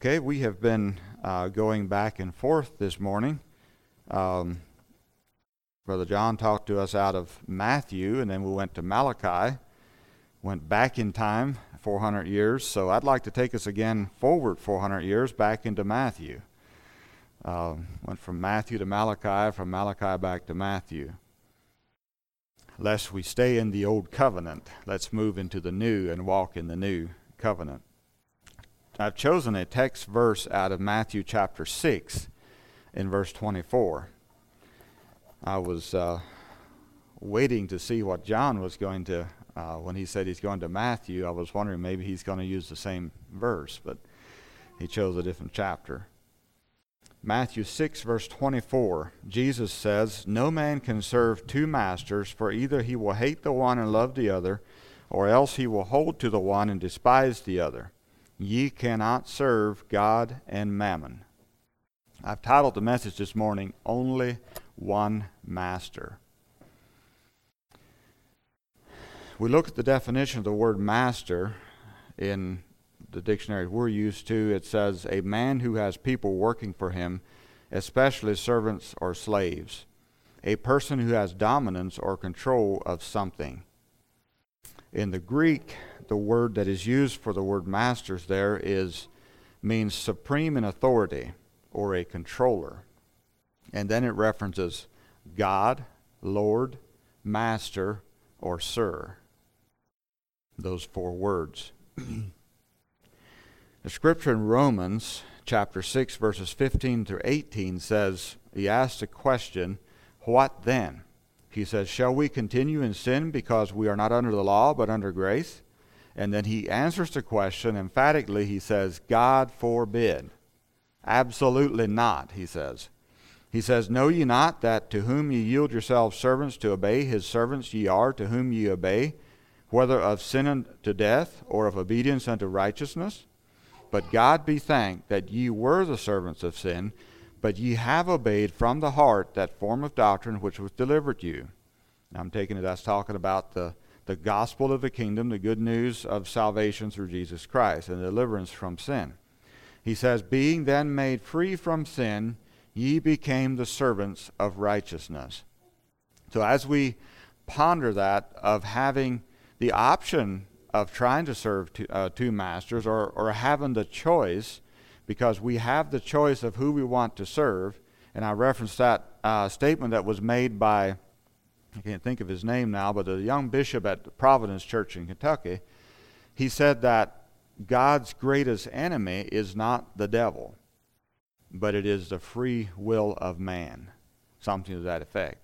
Okay, we have been going back and forth this morning. Brother John talked to us out of Matthew, and then we went to Malachi, went back in time 400 years. So I'd like to take us again forward 400 years back into Matthew. Went from Matthew to Malachi, from Malachi back to Matthew. Lest we stay in the old covenant, let's move into the new and walk in the new covenant. I've chosen a text verse out of Matthew chapter 6 in verse 24. I was waiting to see what John was going to, when he said he's going to Matthew, I was wondering maybe he's going to use the same verse, but he chose a different chapter. Matthew 6 verse 24, Jesus says, "No man can serve two masters, for either he will hate the one and love the other, or else he will hold to the one and despise the other. Ye cannot serve God and mammon." I've titled the message this morning, "Only One Master." We look at the definition of the word master in the dictionary we're used to. It says, a man who has people working for him, especially servants or slaves. A person who has dominance or control of something. In the Greek, the word that is used for the word masters there means supreme in authority or a controller. And then it references God, Lord, Master, or Sir. Those four words. The scripture in Romans chapter 6 verses 15 through 18 says, he asks a question, what then? He says, shall we continue in sin because we are not under the law but under grace? And then he answers the question emphatically. He says, God forbid. Absolutely not, he says. He says, know ye not that to whom ye yield yourselves servants to obey, his servants ye are to whom ye obey, whether of sin unto death or of obedience unto righteousness? But God be thanked that ye were the servants of sin, but ye have obeyed from the heart that form of doctrine which was delivered you. Now I'm taking it, that's talking about the gospel of the kingdom, the good news of salvation through Jesus Christ and deliverance from sin. He says, being then made free from sin, ye became the servants of righteousness. So as we ponder that of having the option of trying to serve two masters or having the choice, because we have the choice of who we want to serve. And I referenced that statement that was made by, I can't think of his name now, but a young bishop at the Providence Church in Kentucky. He said that God's greatest enemy is not the devil, but it is the free will of man. Something to that effect.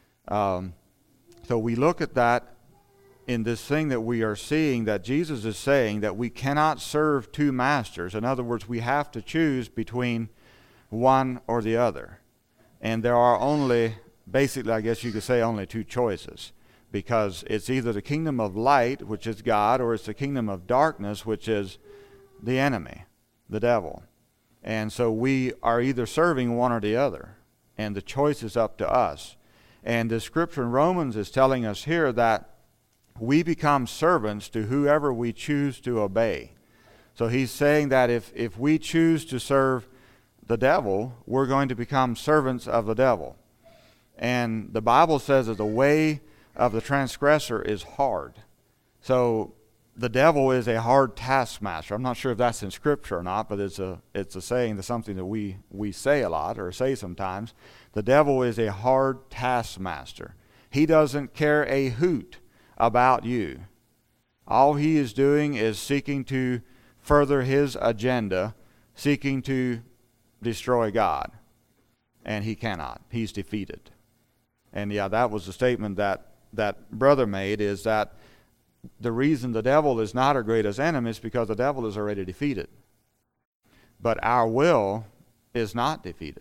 So we look at that in this thing that we are seeing, that Jesus is saying that we cannot serve two masters. In other words, we have to choose between one or the other. And there are only, basically, I guess you could say only two choices. Because it's either the kingdom of light, which is God, or it's the kingdom of darkness, which is the enemy, the devil. And so we are either serving one or the other. And the choice is up to us. And the scripture in Romans is telling us here that we become servants to whoever we choose to obey. So he's saying that if we choose to serve the devil, we're going to become servants of the devil. And the Bible says that the way of the transgressor is hard. So the devil is a hard taskmaster. I'm not sure if that's in Scripture or not, but it's a saying, that's something that we say a lot or say sometimes. The devil is a hard taskmaster. He doesn't care a hoot about you. All he is doing is seeking to further his agenda, seeking to destroy God. And he cannot. He's defeated. And yeah, that was the statement that brother made, is that the reason the devil is not our greatest enemy is because the devil is already defeated. But our will is not defeated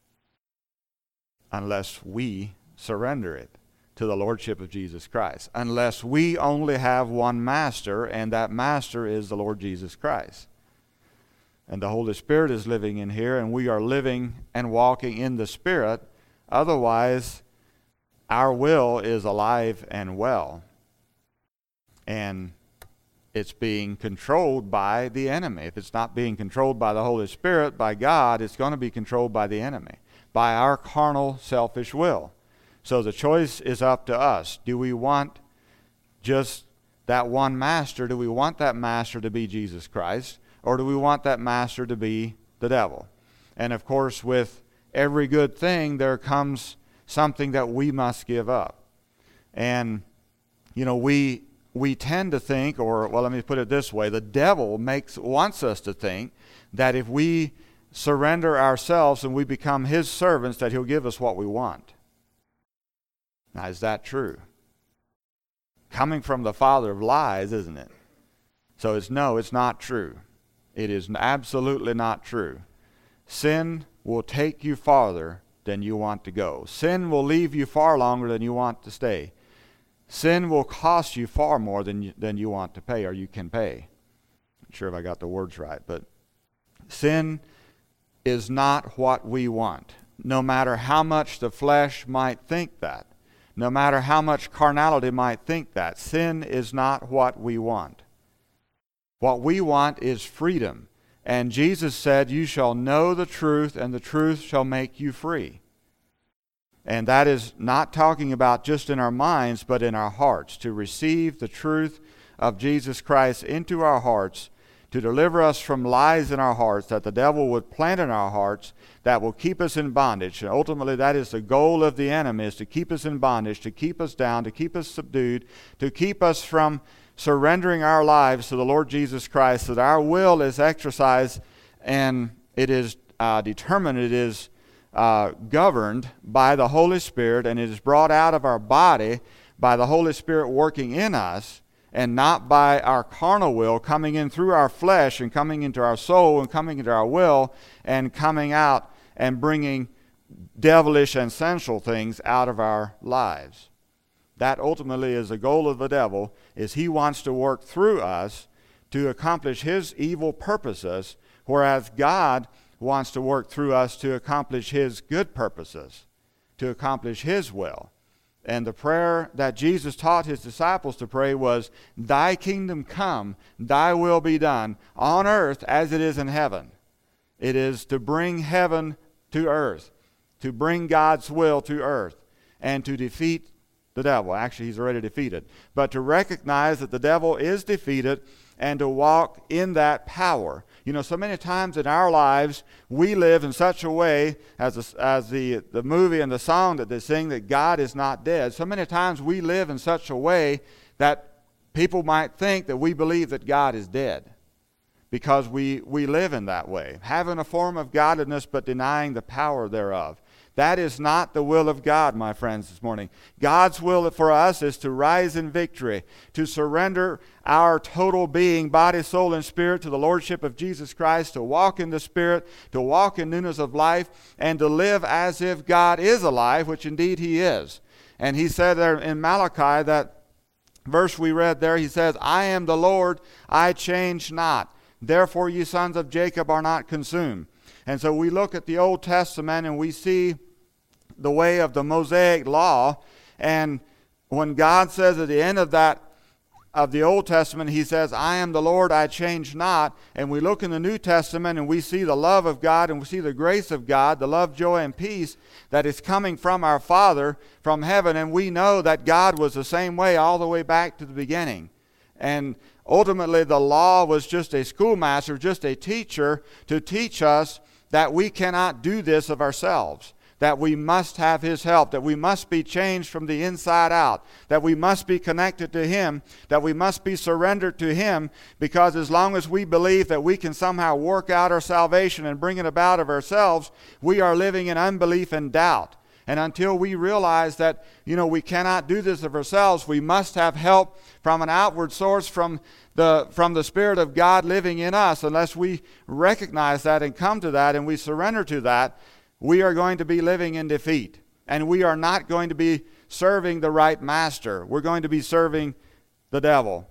unless we surrender it to the Lordship of Jesus Christ. Unless we only have one master, and that master is the Lord Jesus Christ. And the Holy Spirit is living in here, and we are living and walking in the Spirit. Otherwise, our will is alive and well. And it's being controlled by the enemy. If it's not being controlled by the Holy Spirit, by God, it's going to be controlled by the enemy, by our carnal, selfish will. So the choice is up to us. Do we want just that one master? Do we want that master to be Jesus Christ? Or do we want that master to be the devil? And of course, with every good thing, there comes something that we must give up. And, we tend to think, let me put it this way, the devil wants us to think that if we surrender ourselves and we become his servants, that he'll give us what we want. Now, is that true? Coming from the father of lies, isn't it? So it's not true. It is absolutely not true. Sin will take you farther than you want to go. Sin will leave you far longer than you want to stay. Sin will cost you far more than you want to pay or you can pay. I'm not sure if I got the words right, but sin is not what we want, no matter how much the flesh might think that. No matter how much carnality might think that, sin is not what we want. What we want is freedom. And Jesus said, "You shall know the truth, and the truth shall make you free." And that is not talking about just in our minds, but in our hearts, to receive the truth of Jesus Christ into our hearts, to deliver us from lies in our hearts that the devil would plant in our hearts that will keep us in bondage. And ultimately, that is the goal of the enemy, is to keep us in bondage, to keep us down, to keep us subdued, to keep us from surrendering our lives to the Lord Jesus Christ, so that our will is exercised and it is determined, it is governed by the Holy Spirit, and it is brought out of our body by the Holy Spirit working in us, and not by our carnal will coming in through our flesh and coming into our soul and coming into our will and coming out and bringing devilish and sensual things out of our lives. That ultimately is the goal of the devil, is he wants to work through us to accomplish his evil purposes, whereas God wants to work through us to accomplish his good purposes, to accomplish his will. And the prayer that Jesus taught his disciples to pray was, "Thy kingdom come, thy will be done, on earth as it is in heaven." It is to bring heaven to earth, to bring God's will to earth, and to defeat the devil. Actually, he's already defeated. But to recognize that the devil is defeated and to walk in that power. So many times in our lives, we live in such a way, as the movie and the song that they sing, that God is not dead. So many times we live in such a way that people might think that we believe that God is dead, because we live in that way, having a form of godliness but denying the power thereof. That is not the will of God, my friends, this morning. God's will for us is to rise in victory, to surrender our total being, body, soul, and spirit to the Lordship of Jesus Christ, to walk in the Spirit, to walk in newness of life, and to live as if God is alive, which indeed he is. And he said there in Malachi, that verse we read there, he says, "I am the Lord, I change not. Therefore ye sons of Jacob are not consumed." And so we look at the Old Testament and we see the way of the Mosaic law. And when God says at the end of the Old Testament, he says, "I am the Lord, I change not." And we look in the New Testament and we see the love of God and we see the grace of God, the love, joy, and peace that is coming from our Father from heaven. And we know that God was the same way all the way back to the beginning. And ultimately, the law was just a schoolmaster, just a teacher to teach us that we cannot do this of ourselves, that we must have his help, that we must be changed from the inside out, that we must be connected to him, that we must be surrendered to him, because as long as we believe that we can somehow work out our salvation and bring it about of ourselves, we are living in unbelief and doubt. And until we realize that, we cannot do this of ourselves, we must have help from an outward source, from the Spirit of God living in us. Unless we recognize that and come to that and we surrender to that, we are going to be living in defeat. And we are not going to be serving the right master. We're going to be serving the devil,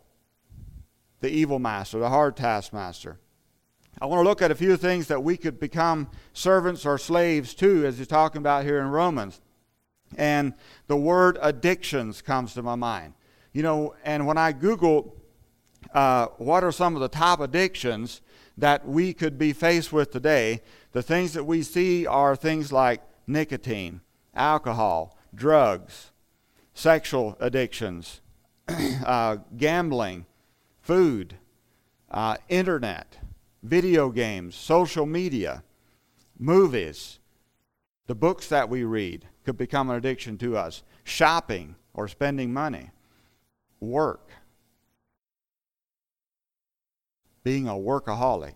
the evil master, the hard taskmaster. I want to look at a few things that we could become servants or slaves to, as he's talking about here in Romans. And the word addictions comes to my mind. And when I Google what are some of the top addictions that we could be faced with today? The things that we see are things like nicotine, alcohol, drugs, sexual addictions, gambling, food, internet, video games, social media, movies, the books that we read could become an addiction to us. Shopping or spending money, work, being a workaholic.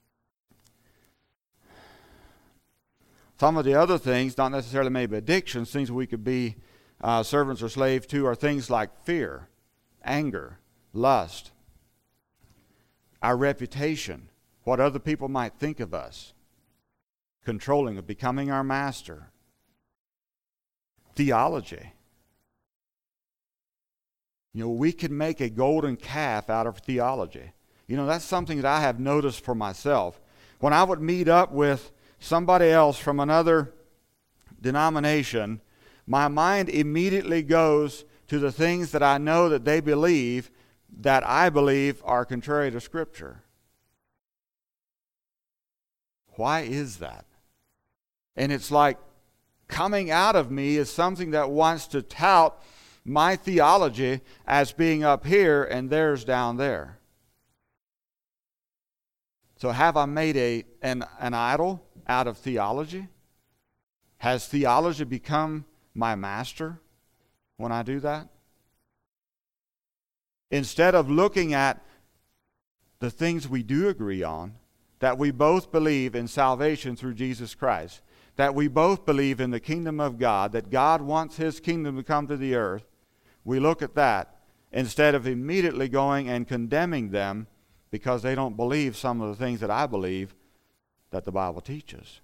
Some of the other things, not necessarily maybe addictions, things we could be servants or slaves to, are things like fear, anger, lust, our reputation, what other people might think of us, controlling of becoming our master, theology. We can make a golden calf out of theology. That's something that I have noticed for myself. When I would meet up with somebody else from another denomination, my mind immediately goes to the things that I know that they believe that I believe are contrary to Scripture. Why is that? And it's like coming out of me is something that wants to tout my theology as being up here and theirs down there. So have I made an idol out of theology? Has theology become my master when I do that? Instead of looking at the things we do agree on, that we both believe in salvation through Jesus Christ, that we both believe in the kingdom of God, that God wants His kingdom to come to the earth, we look at that instead of immediately going and condemning them because they don't believe some of the things that I believe that the Bible teaches.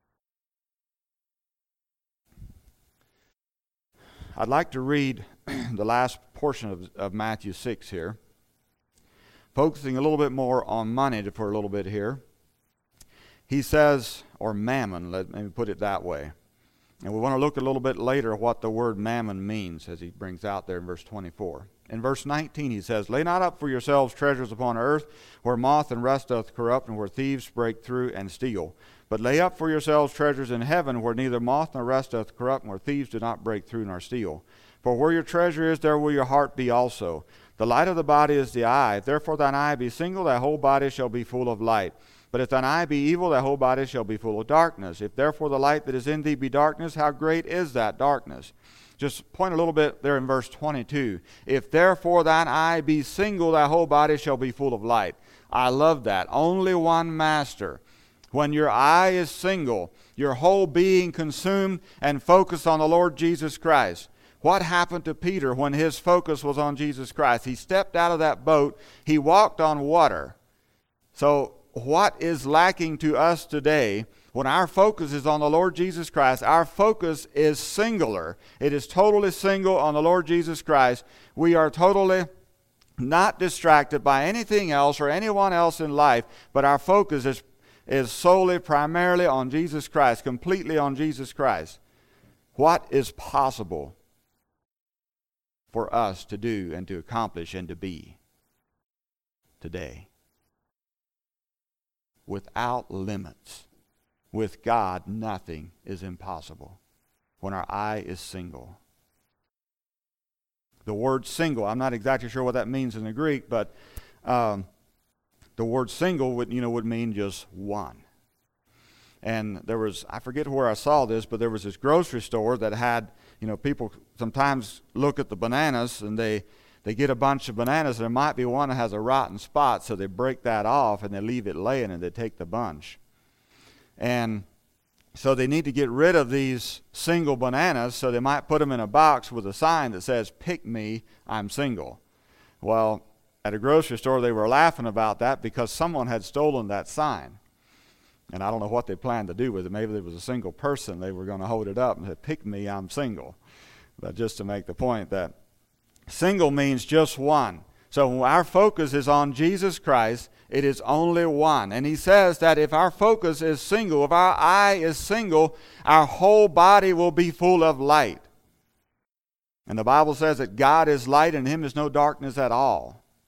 I'd like to read the last portion of Matthew 6 here, focusing a little bit more on money for a little bit here. He says, or mammon, let me put it that way. And we want to look a little bit later at what the word mammon means, as he brings out there in verse 24. In verse 19 he says, "Lay not up for yourselves treasures upon earth, where moth and rust doth corrupt, and where thieves break through and steal. But lay up for yourselves treasures in heaven, where neither moth nor rust doth corrupt, and where thieves do not break through nor steal. For where your treasure is, there will your heart be also. The light of the body is the eye. If therefore thine eye be single, thy whole body shall be full of light. But if thine eye be evil, thy whole body shall be full of darkness. If therefore the light that is in thee be darkness, how great is that darkness?" Just point a little bit there in verse 22. If therefore thine eye be single, thy whole body shall be full of light. I love that. Only one master. When your eye is single, your whole being consumed and focused on the Lord Jesus Christ. What happened to Peter when his focus was on Jesus Christ? He stepped out of that boat. He walked on water. So what is lacking to us today when our focus is on the Lord Jesus Christ? Our focus is singular. It is totally single on the Lord Jesus Christ. We are totally not distracted by anything else or anyone else in life, but our focus is solely, primarily on Jesus Christ, completely on Jesus Christ. What is possible for us to do and to accomplish and to be today? Without limits. With God, nothing is impossible when our eye is single. The word single, I'm not exactly sure what that means in the Greek, but the word single would mean just one. And there was, I forget where I saw this, but there was this grocery store that had, people sometimes look at the bananas and they get a bunch of bananas, and there might be one that has a rotten spot, so they break that off and they leave it laying and they take the bunch. And so they need to get rid of these single bananas, so they might put them in a box with a sign that says, "Pick me, I'm single." Well, at a grocery store they were laughing about that because someone had stolen that sign. And I don't know what they planned to do with it. Maybe there was a single person, they were going to hold it up and say, "Pick me, I'm single." But just to make the point that single means just one. So when our focus is on Jesus Christ, it is only one. And he says that if our focus is single, if our eye is single, our whole body will be full of light. And the Bible says that God is light and in him is no darkness at all.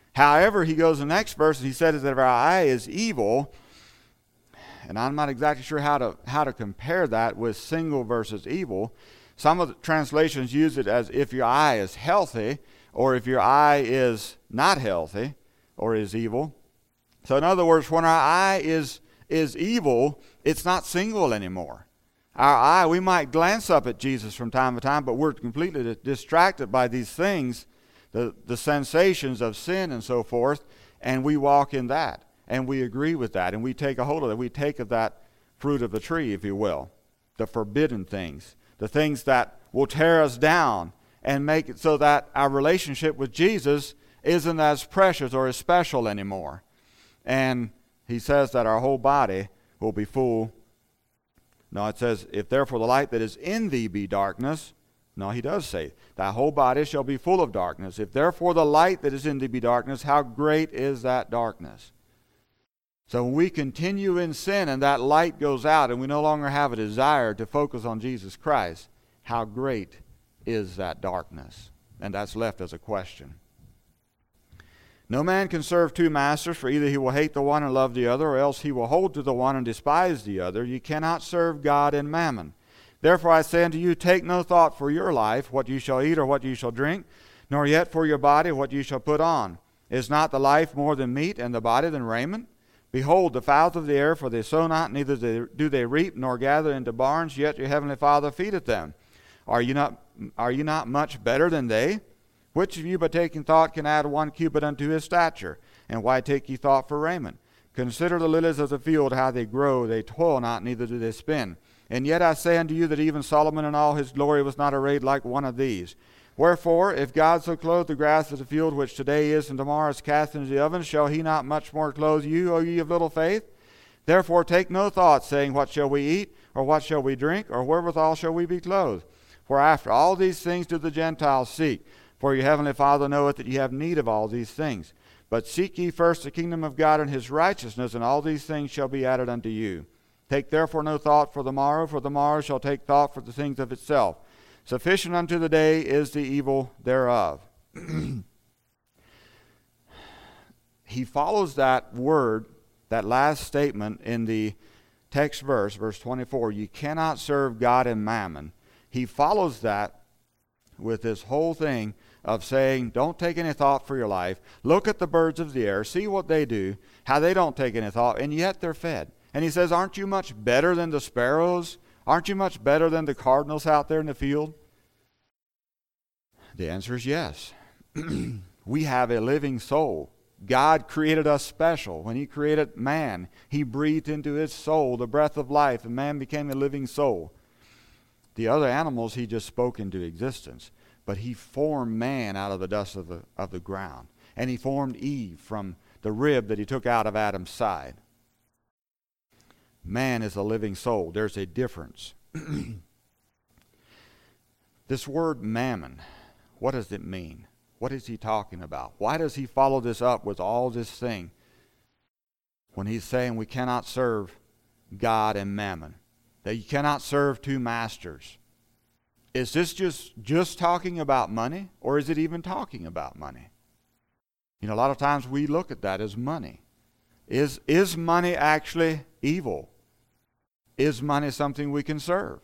However, he goes in the next verse and he says that if our eye is evil, and I'm not exactly sure how to compare that with single versus evil. Some of the translations use it as if your eye is healthy, or if your eye is not healthy, or is evil. So in other words, when our eye is evil, it's not single anymore. Our eye, we might glance up at Jesus from time to time, but we're completely distracted by these things, the sensations of sin and so forth, and we walk in that, and we agree with that, and we take a hold of it. We take of that fruit of the tree, if you will, the forbidden things, the things that will tear us down and make it so that our relationship with Jesus isn't as precious or as special anymore. And he says that our whole body will be full. No, it says, if therefore the light that is in thee be darkness. No, he does say, thy whole body shall be full of darkness. If therefore the light that is in thee be darkness, how great is that darkness? So when we continue in sin and that light goes out and we no longer have a desire to focus on Jesus Christ, how great is that darkness? And that's left as a question. No man can serve two masters, for either he will hate the one and love the other, or else he will hold to the one and despise the other. You cannot serve God and mammon. Therefore I say unto you, take no thought for your life, what you shall eat or what you shall drink, nor yet for your body, what you shall put on. Is not the life more than meat, and the body than raiment? Behold, the fowls of the air, for they sow not, neither do they reap, nor gather into barns, yet your heavenly Father feedeth them. Are you not much better than they? Which of you by taking thought can add 1 cubit unto his stature? And why take ye thought for raiment? Consider the lilies of the field, how they grow, they toil not, neither do they spin. And yet I say unto you that even Solomon in all his glory was not arrayed like one of these. Wherefore, if God so clothe the grass of the field, which today is and tomorrow is cast into the oven, shall he not much more clothe you, O ye of little faith? Therefore take no thought, saying, what shall we eat, or what shall we drink, or wherewithal shall we be clothed? For after all these things do the Gentiles seek. For your heavenly Father knoweth that ye have need of all these things. But seek ye first the kingdom of God and his righteousness, and all these things shall be added unto you. Take therefore no thought for the morrow shall take thought for the things of itself. Sufficient unto the day is the evil thereof. He follows that word, that last statement in the text verse 24, you cannot serve God and mammon. He follows that with this whole thing of saying, don't take any thought for your life. Look at the birds of the air. See what they do, how they don't take any thought, and yet they're fed. And he says, aren't you much better than the sparrows? Aren't you much better than the cardinals out there in the field? The answer is yes. We have a living soul. God created us special. When he created man, he breathed into his soul the breath of life, and man became a living soul. The other animals he just spoke into existence. But he formed man out of the dust of the ground. And he formed Eve from the rib that he took out of Adam's side. Man is a living soul. There's a difference. This word mammon, what does it mean? What is he talking about? Why does he follow this up with all this thing when he's saying we cannot serve God and mammon? That you cannot serve two masters. Is this just talking about money, or is it even talking about money? You know, a lot of times we look at that as money. Is money actually evil? Is money something we can serve?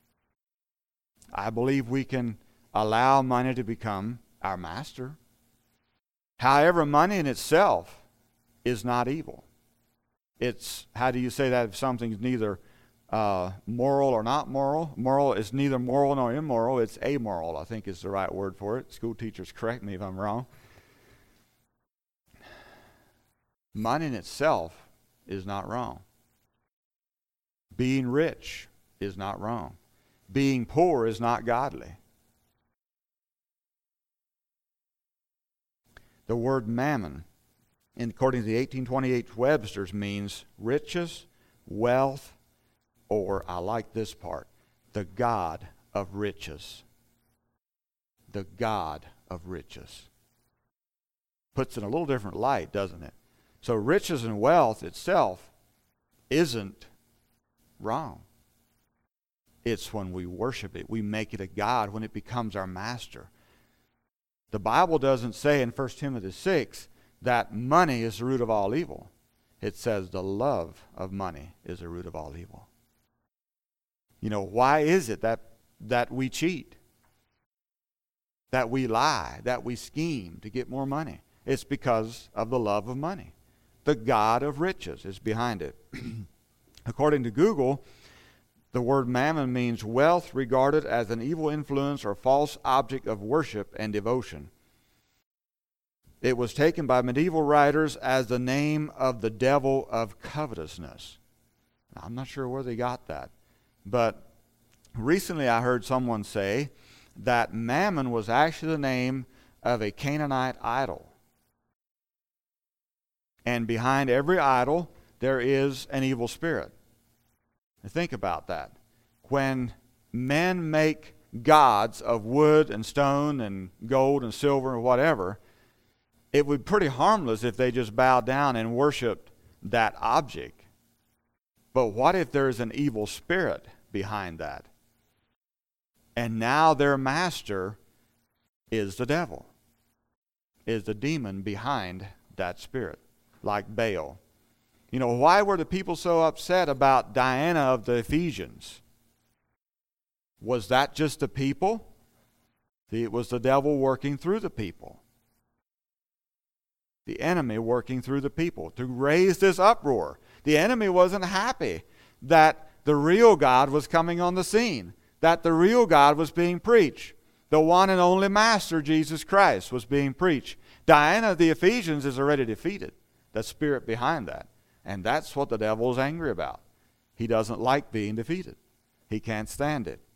I believe we can allow money to become our master. However, money in itself is not evil. It's, how do you say that if something's neither moral or not moral? Moral is neither moral nor immoral. It's amoral, I think is the right word for it. School teachers correct me if I'm wrong. Money in itself is not wrong. Being rich is not wrong. Being poor is not godly. The word mammon, according to the 1828 Webster's, means riches, wealth, or, I like this part, the God of riches. The God of riches. Puts it in a little different light, doesn't it? So riches and wealth itself isn't wrong. It's when we worship it, we make it a God, when it becomes our master. The Bible doesn't say in 1 Timothy 6 that money is the root of all evil. It says the love of money is the root of all evil. You know, why is it that we cheat, that we lie, that we scheme to get more money? It's because of the love of money. The God of riches is behind it. According to Google, the word mammon means wealth regarded as an evil influence or false object of worship and devotion. It was taken by medieval writers as the name of the devil of covetousness. Now, I'm not sure where they got that, but recently I heard someone say that mammon was actually the name of a Canaanite idol. And behind every idol, there is an evil spirit. Now think about that. When men make gods of wood and stone and gold and silver and whatever, it would be pretty harmless if they just bowed down and worshiped that object. But what if there's an evil spirit behind that? And now their master is the devil, is the demon behind that spirit, like Baal. You know, why were the people so upset about Diana of the Ephesians? Was that just the people? It was the devil working through the people. The enemy working through the people to raise this uproar. The enemy wasn't happy that the real God was coming on the scene, that the real God was being preached. The one and only Master, Jesus Christ, was being preached. Diana of the Ephesians is already defeated. The spirit behind that. And that's what the devil is angry about. He doesn't like being defeated. He can't stand it.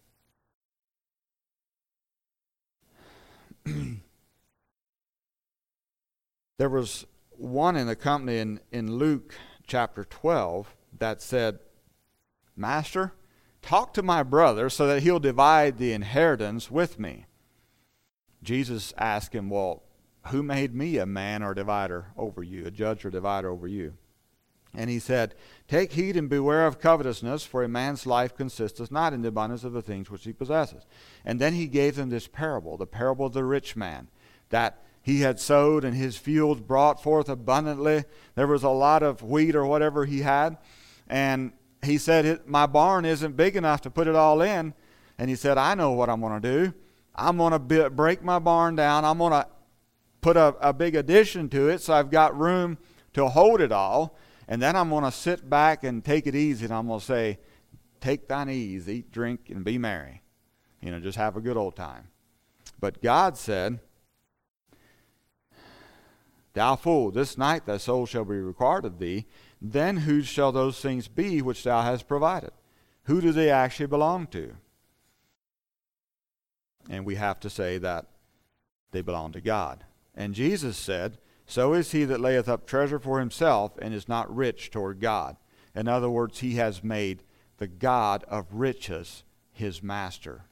There was one in the company in Luke chapter 12 that said, Master, talk to my brother so that he'll divide the inheritance with me. Jesus asked him, well, who made me a man or divider over you, a judge or divider over you? And he said, take heed and beware of covetousness, for a man's life consisteth not in the abundance of the things which he possesses. And then he gave them this parable, the parable of the rich man, that he had sowed and his fields brought forth abundantly. There was a lot of wheat or whatever he had. And he said, my barn isn't big enough to put it all in. And he said, I know what I'm going to do. I'm going to break my barn down. I'm going to put a big addition to it so I've got room to hold it all. And then I'm going to sit back and take it easy. And I'm going to say, take thine ease, eat, drink, and be merry. You know, just have a good old time. But God said, thou fool, this night thy soul shall be required of thee. Then whose shall those things be which thou hast provided? Who do they actually belong to? And we have to say that they belong to God. And Jesus said, so is he that layeth up treasure for himself and is not rich toward God. In other words, he has made the God of riches his master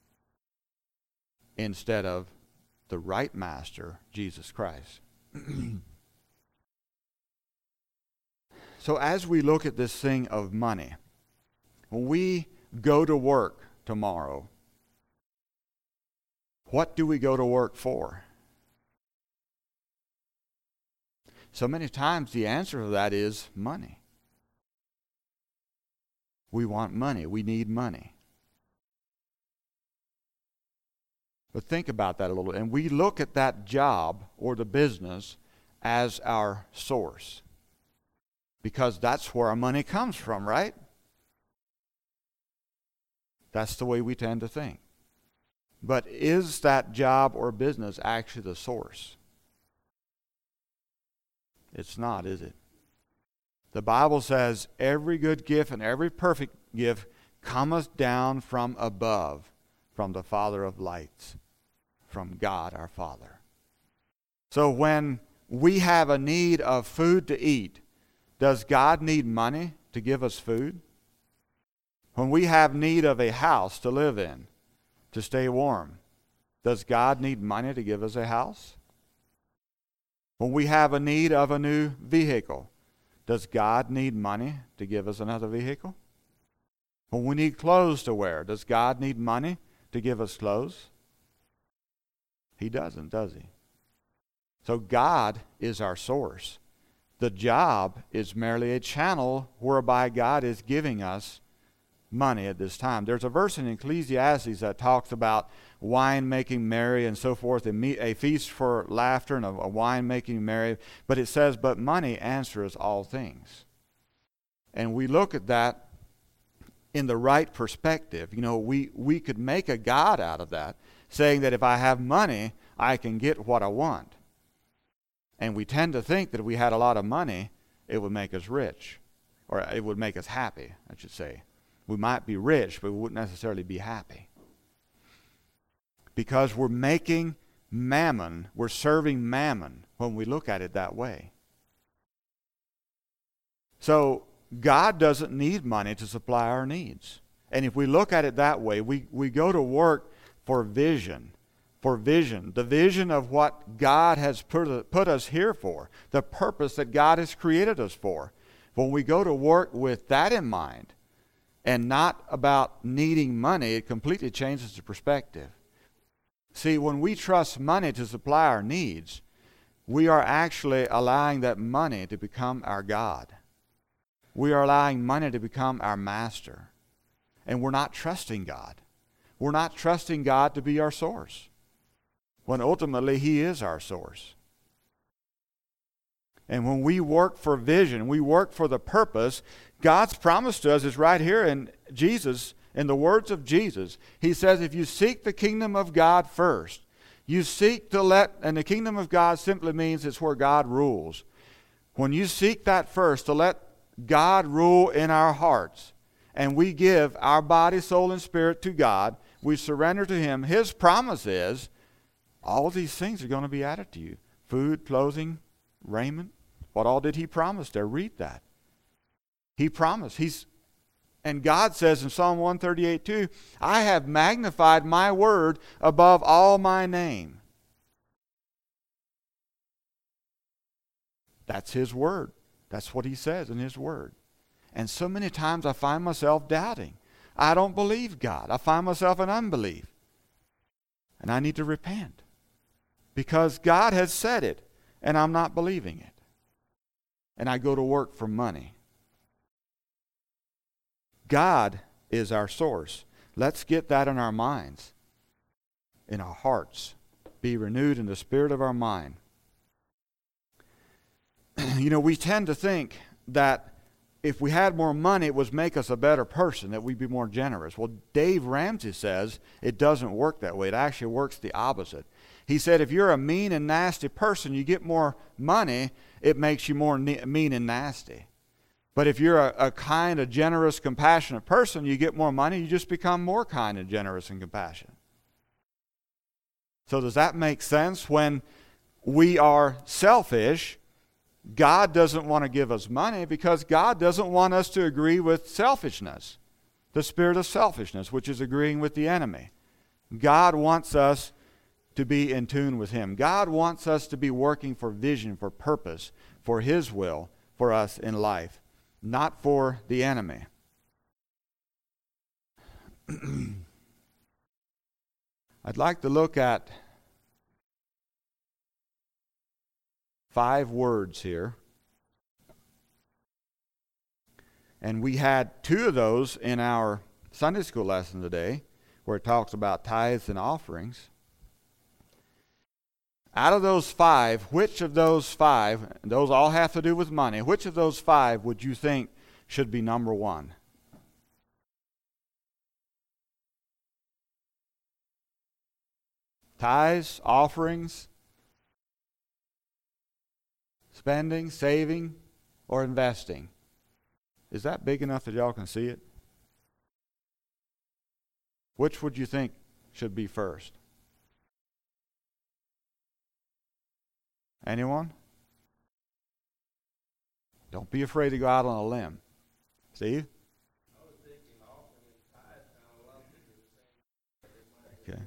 instead of the right master, Jesus Christ. So as we look at this thing of money, when we go to work tomorrow, what do we go to work for? So many times the answer to that is money. We want money. We need money. But think about that a little. And we look at that job or the business as our source. Because that's where our money comes from, right? That's the way we tend to think. But is that job or business actually the source? It's not, is it? The Bible says, every good gift and every perfect gift cometh down from above, from the Father of lights, from God our Father. So when we have a need of food to eat, does God need money to give us food? When we have need of a house to live in, to stay warm, does God need money to give us a house? When we have a need of a new vehicle, does God need money to give us another vehicle? When we need clothes to wear, does God need money to give us clothes? He doesn't, does he? So God is our source. The job is merely a channel whereby God is giving us money at this time. There's a verse in Ecclesiastes that talks about wine making merry and so forth, a feast for laughter and a wine making merry. But it says, but money answers all things. And we look at that in the right perspective. You know, we could make a God out of that, saying that if I have money, I can get what I want. And we tend to think that if we had a lot of money, it would make us rich, or it would make us happy, I should say. We might be rich, but we wouldn't necessarily be happy. Because we're making mammon, we're serving mammon when we look at it that way. So God doesn't need money to supply our needs. And if we look at it that way, we go to work for vision. For vision. The vision of what God has put us here for. The purpose that God has created us for. When we go to work with that in mind, and not about needing money, it completely changes the perspective. See, when we trust money to supply our needs, we are actually allowing that money to become our God. We are allowing money to become our master. And we're not trusting God. We're not trusting God to be our source, when ultimately He is our source. And when we work for vision, we work for the purpose, God's promise to us is right here in Jesus, in the words of Jesus. He says, if you seek the kingdom of God first, you seek to and the kingdom of God simply means it's where God rules. When you seek that first, to let God rule in our hearts, and we give our body, soul, and spirit to God, we surrender to Him, His promise is, all these things are going to be added to you. Food, clothing, raiment. What all did He promise there? Read that. He promised. And God says in Psalm 138:2, I have magnified my word above all my name. That's His word. That's what He says in His word. And so many times I find myself doubting. I don't believe God. I find myself in unbelief. And I need to repent. Because God has said it, and I'm not believing it. And I go to work for money. God is our source. Let's get that in our minds, in our hearts. Be renewed in the spirit of our mind. You know, we tend to think that if we had more money, it would make us a better person, that we'd be more generous. Well, Dave Ramsey says it doesn't work that way. It actually works the opposite. He said if you're a mean and nasty person, you get more money, it makes you more mean and nasty. But if you're a kind, a generous, compassionate person, you get more money, you just become more kind and generous and compassionate. So does that make sense? When we are selfish, God doesn't want to give us money because God doesn't want us to agree with selfishness, the spirit of selfishness, which is agreeing with the enemy. God wants us to be in tune with Him. God wants us to be working for vision, for purpose, for His will for us in life, not for the enemy. I'd like to look at 5 words here. And we had 2 of those in our Sunday school lesson today, where it talks about tithes and offerings. Out of those 5, which of those 5, those all have to do with money, which of those 5 would you think should be number 1? Tithes, offerings, spending, saving, or investing? Is that big enough that y'all can see it? Which would you think should be first? Anyone? Don't be afraid to go out on a limb. Steve? I was thinking offering and tithe kind of lumped into the same. Okay.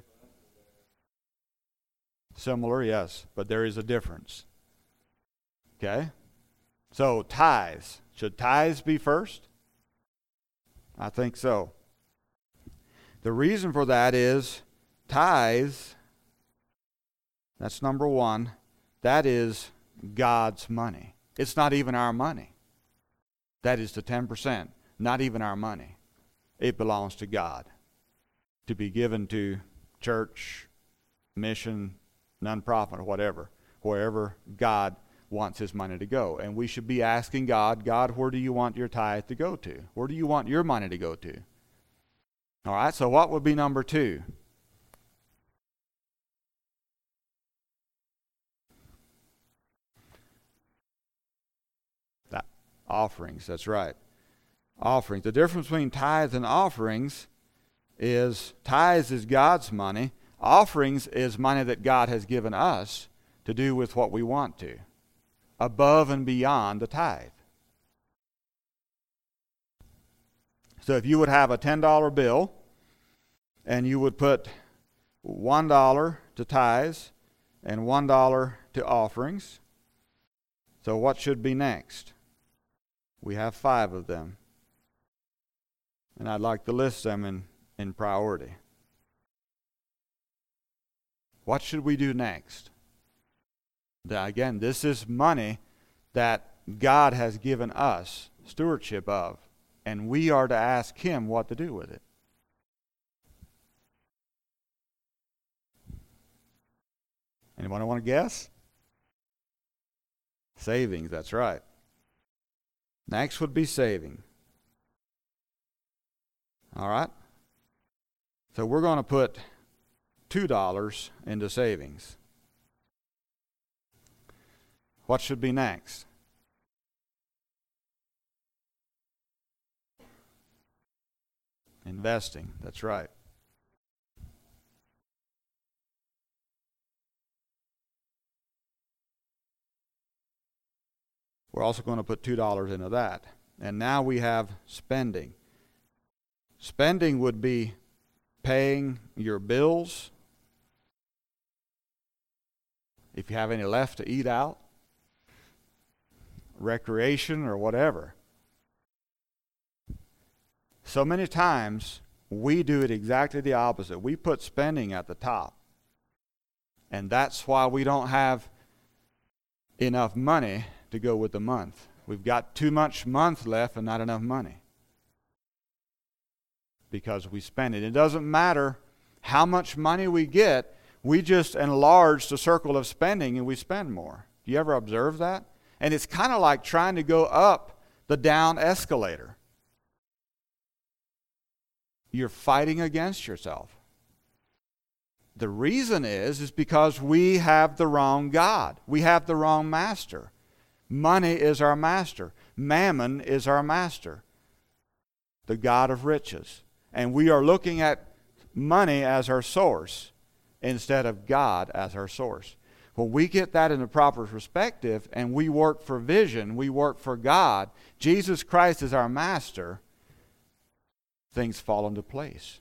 Similar, yes, but there is a difference. Okay? So, tithes. Should tithes be first? I think so. The reason for that is tithes, that's number 1. that is God's money. It's not even our money. That is the 10%, not even our money. It belongs to God to be given to church, mission, nonprofit, or whatever, wherever God wants his money to go. And we should be asking God, God, where do you want your tithe to go to? Where do you want your money to go to? All right, so what would be number 2? Offerings, that's right. Offerings. The difference between tithes and offerings is tithes is God's money. Offerings is money that God has given us to do with what we want to, above and beyond the tithe. So if you would have a $10 bill and you would put $1 to tithes and $1 to offerings, so what should be next? We have 5 of them. And I'd like to list them in priority. What should we do next? Again, this is money that God has given us stewardship of, and we are to ask him what to do with it. Anyone want to guess? Savings, that's right. Next would be saving. All right? So we're going to put $2 into savings. What should be next? Investing, that's right. We're also going to put $2 into that. And now we have spending. Spending would be paying your bills, if you have any left to eat out, recreation or whatever. So many times we do it exactly the opposite. We put spending at the top. And that's why we don't have enough money to go with the month. We've got too much month left and not enough money. Because we spend it. It doesn't matter how much money we get, we just enlarge the circle of spending and we spend more. Do you ever observe that? And it's kind of like trying to go up the down escalator. You're fighting against yourself. The reason is because we have the wrong God. We have the wrong master. Money is our master. Mammon is our master. The God of riches. And we are looking at money as our source instead of God as our source. When we get that in the proper perspective and we work for vision, we work for God, Jesus Christ is our master, things fall into place.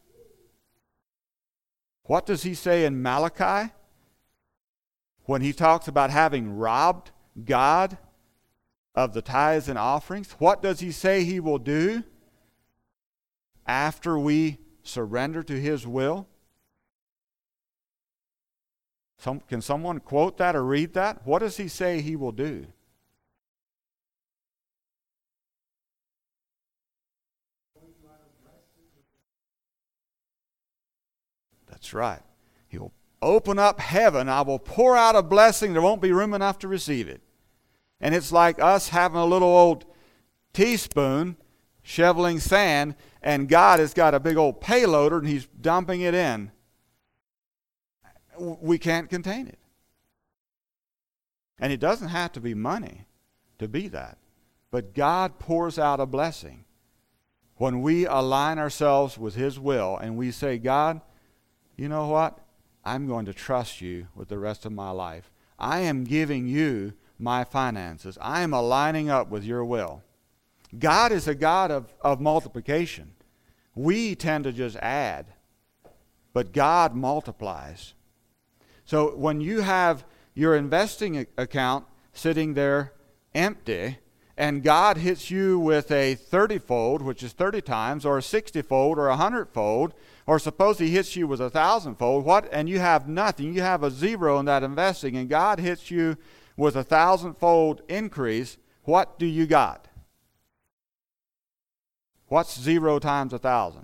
What does he say in Malachi when he talks about having robbed God of the tithes and offerings? What does he say he will do after we surrender to his will? Can someone quote that or read that? What does he say he will do? That's right. He'll open up heaven. I will pour out a blessing. There won't be room enough to receive it. And it's like us having a little old teaspoon shoveling sand, and God has got a big old payloader and he's dumping it in. We can't contain it. And it doesn't have to be money to be that. But God pours out a blessing when we align ourselves with his will and we say, God, you know what? I'm going to trust you with the rest of my life. I am giving you my finances. I am aligning up with your will. God is a God of multiplication. We tend to just add, but God multiplies. So when you have your investing account sitting there empty and God hits you with a 30-fold, which is 30 times, or a 60-fold, or a 100-fold, or suppose He hits you with a 1,000-fold, and you have nothing, you have a zero in that investing, and God hits you with a 1,000-fold increase, what do you got? What's 0 times 1,000?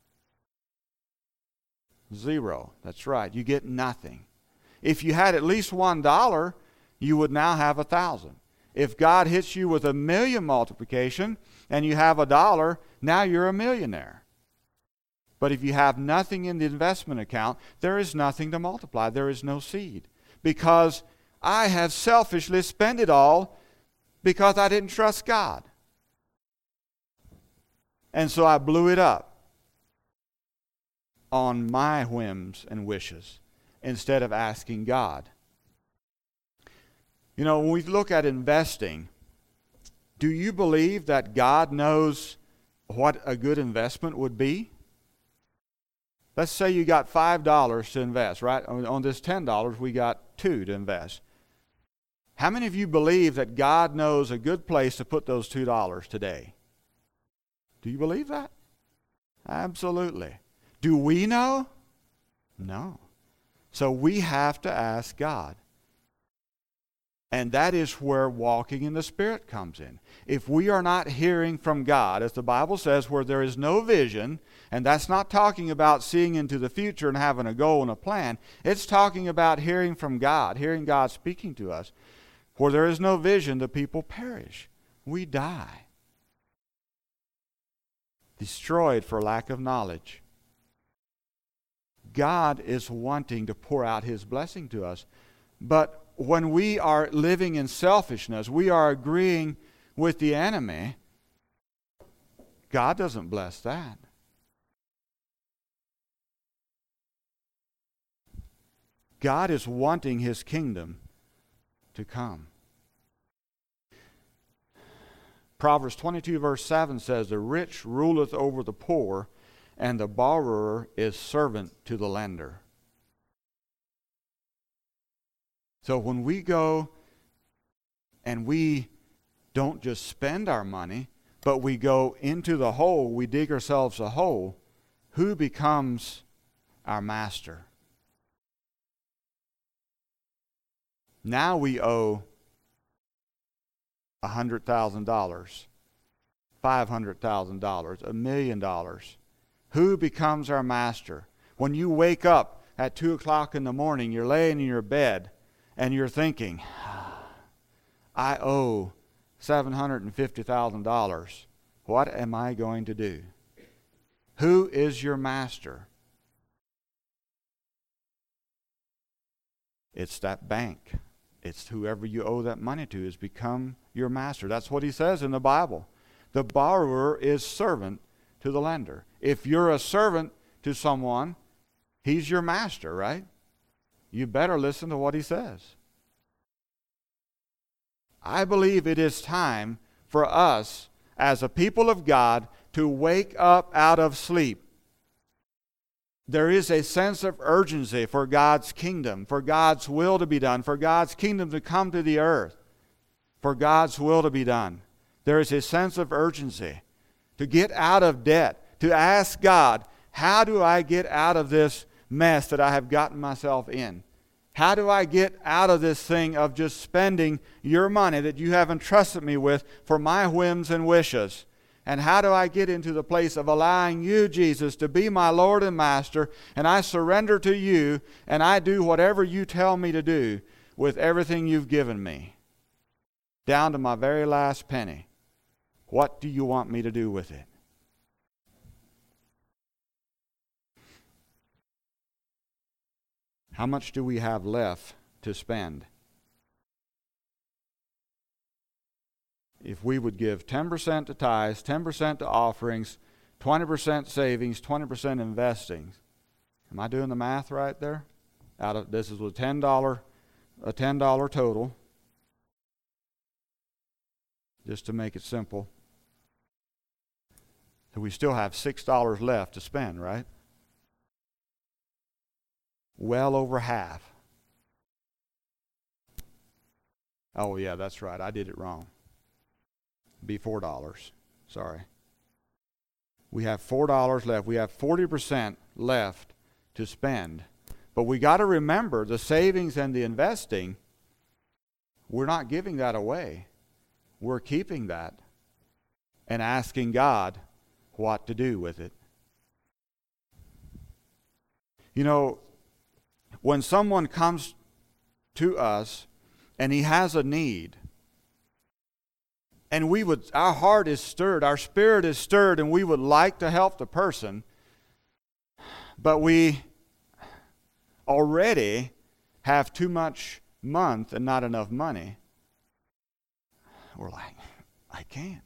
0. That's right. You get nothing. If you had at least $1, you would now have 1,000. If God hits you with 1,000,000 multiplication and you have $1, now you're a millionaire. But if you have nothing in the investment account, there is nothing to multiply. There is no seed. Because I have selfishly spent it all because I didn't trust God. And so I blew it up on my whims and wishes instead of asking God. You know, when we look at investing, do you believe that God knows what a good investment would be? Let's say you got $5 to invest, right? On this $10, we got $2 to invest. How many of you believe that God knows a good place to put those $2 today? Do you believe that? Absolutely. Do we know? No. So we have to ask God. And that is where walking in the Spirit comes in. If we are not hearing from God, as the Bible says, where there is no vision, and that's not talking about seeing into the future and having a goal and a plan. It's talking about hearing from God, hearing God speaking to us. Where there is no vision, the people perish. We die. Destroyed for lack of knowledge. God is wanting to pour out His blessing to us. But when we are living in selfishness, we are agreeing with the enemy, God doesn't bless that. God is wanting His kingdom to come. Proverbs 22 verse 7 says, "The rich ruleth over the poor, and the borrower is servant to the lender." So when we go and we don't just spend our money, but we go into the hole, we dig ourselves a hole, who becomes our master? Now we owe $100,000, $500,000, $1 million. Who becomes our master? When you wake up at 2 o'clock in the morning, you're laying in your bed, and you're thinking, I owe $750,000. What am I going to do? Who is your master? It's that bank. It's whoever you owe that money to has become your master. That's what he says in the Bible. The borrower is servant to the lender. If you're a servant to someone, he's your master, right? You better listen to what he says. I believe it is time for us as a people of God to wake up out of sleep. There is a sense of urgency for God's kingdom, for God's will to be done, for God's kingdom to come to the earth, for God's will to be done. There is a sense of urgency to get out of debt, to ask God, how do I get out of this mess that I have gotten myself in? How do I get out of this thing of just spending your money that you have entrusted me with for my whims and wishes? And how do I get into the place of allowing you, Jesus, to be my Lord and Master, and I surrender to you, and I do whatever you tell me to do with everything you've given me, down to my very last penny? What do you want me to do with it? How much do we have left to spend? If we would give 10% to tithes, 10% to offerings, 20% savings, 20% investing. Am I doing the math right there? This is a $10 total. Just to make it simple. So we still have $6 left to spend, right? Well over half. Oh yeah, that's right. I did it wrong. be $4. Sorry. We have $4 left. We have 40% left to spend. But we got to remember the savings and the investing, we're not giving that away. We're keeping that and asking God what to do with it. You know, when someone comes to us and he has a need, and our heart is stirred, our spirit is stirred, and we would like to help the person, but we already have too much month and not enough money. We're like, I can't.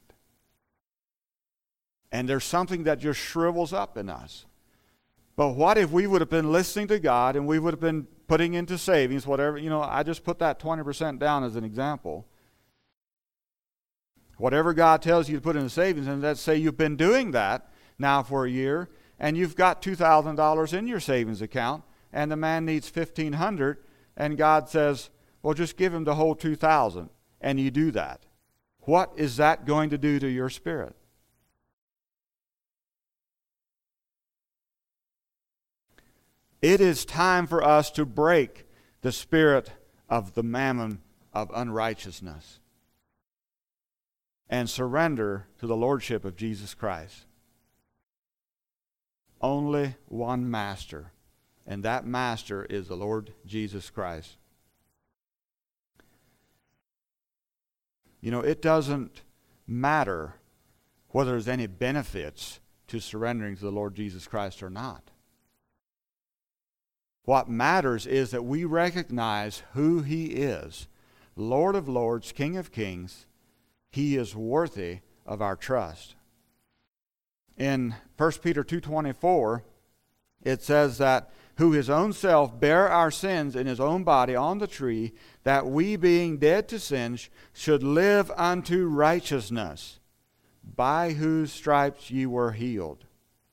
And there's something that just shrivels up in us. But what if we would have been listening to God and we would have been putting into savings, whatever, I just put that 20% down as an example. Whatever God tells you to put into savings, and let's say you've been doing that now for a year, and you've got $2,000 in your savings account, and the man needs $1,500, and God says, well, just give him the whole $2,000, and you do that. What is that going to do to your spirit? It is time for us to break the spirit of the mammon of unrighteousness and surrender to the lordship of Jesus Christ. Only one master, and that master is the Lord Jesus Christ. It doesn't matter whether there's any benefits to surrendering to the Lord Jesus Christ or not. What matters is that we recognize who He is, Lord of Lords, King of Kings. He is worthy of our trust. In 1 Peter 2:24, it says that, who His own self bare our sins in His own body on the tree, that we being dead to sins should live unto righteousness, by whose stripes ye were healed.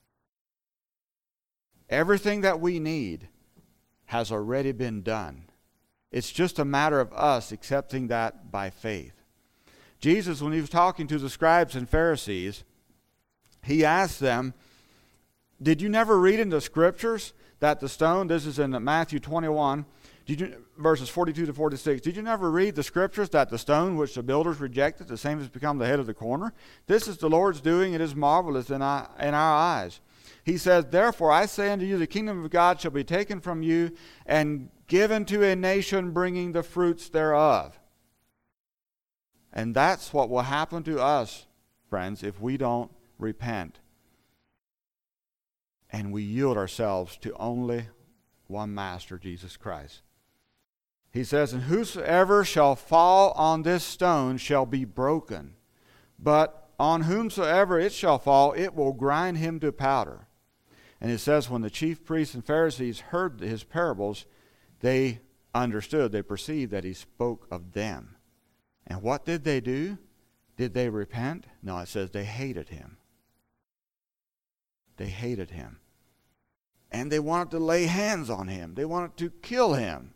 Everything that we need has already been done. It's just a matter of us accepting that by faith. Jesus, when He was talking to the scribes and Pharisees, He asked them, did you never read in the scriptures that the stone, this is in Matthew 21, verses 42 to 46, did you never read the scriptures that the stone which the builders rejected, the same has become the head of the corner? This is the Lord's doing, it is marvelous in our eyes. He says, therefore I say unto you, the kingdom of God shall be taken from you and given to a nation bringing the fruits thereof. And that's what will happen to us, friends, if we don't repent and we yield ourselves to only one master, Jesus Christ. He says, and whosoever shall fall on this stone shall be broken, but on whomsoever it shall fall, it will grind him to powder. And it says, when the chief priests and Pharisees heard His parables, they understood, they perceived that He spoke of them. And what did they do? Did they repent? No, it says they hated Him. They hated Him. And they wanted to lay hands on Him. They wanted to kill Him.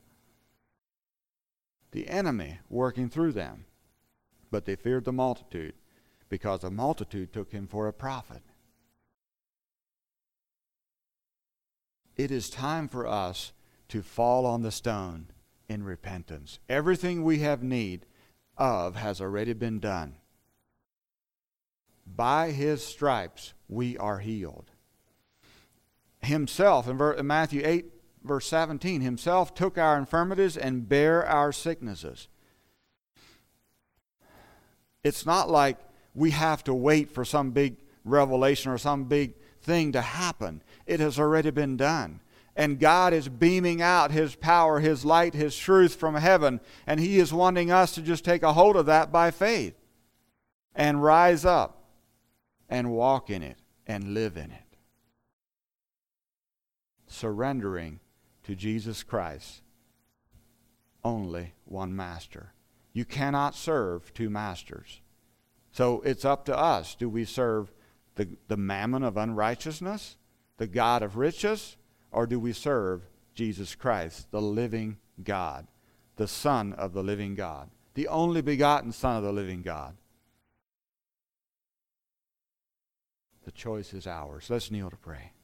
The enemy working through them. But they feared the multitude, because the multitude took Him for a prophet. It is time for us to fall on the stone in repentance. Everything we have need of has already been done. By His stripes we are healed. Himself, in Matthew 8, verse 17, Himself took our infirmities and bare our sicknesses. It's not like we have to wait for some big revelation or some big thing to happen. It has already been done. And God is beaming out His power, His light, His truth from heaven. And He is wanting us to just take a hold of that by faith and rise up and walk in it and live in it. Surrendering to Jesus Christ. Only one master. You cannot serve two masters. So it's up to us. Do we serve the mammon of unrighteousness, the God of riches, or do we serve Jesus Christ, the living God, the Son of the living God, the only begotten Son of the living God? The choice is ours. Let's kneel to pray.